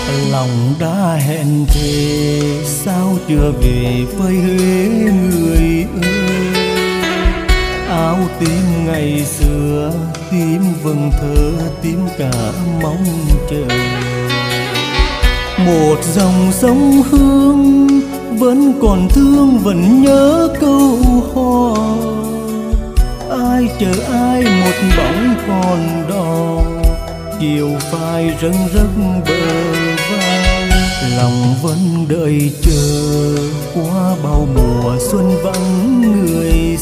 Lòng đã hẹn thề sao chưa về với Huế người ơi. Áo tím ngày xưa tím vầng thơ tím cả mong chờ. Một dòng sông Hương vẫn còn thương vẫn nhớ câu hò. Ai chờ ai một bóng còn đò, chiều phai rưng rức bờ vai. Lòng vẫn đợi chờ qua bao mùa xuân vắng người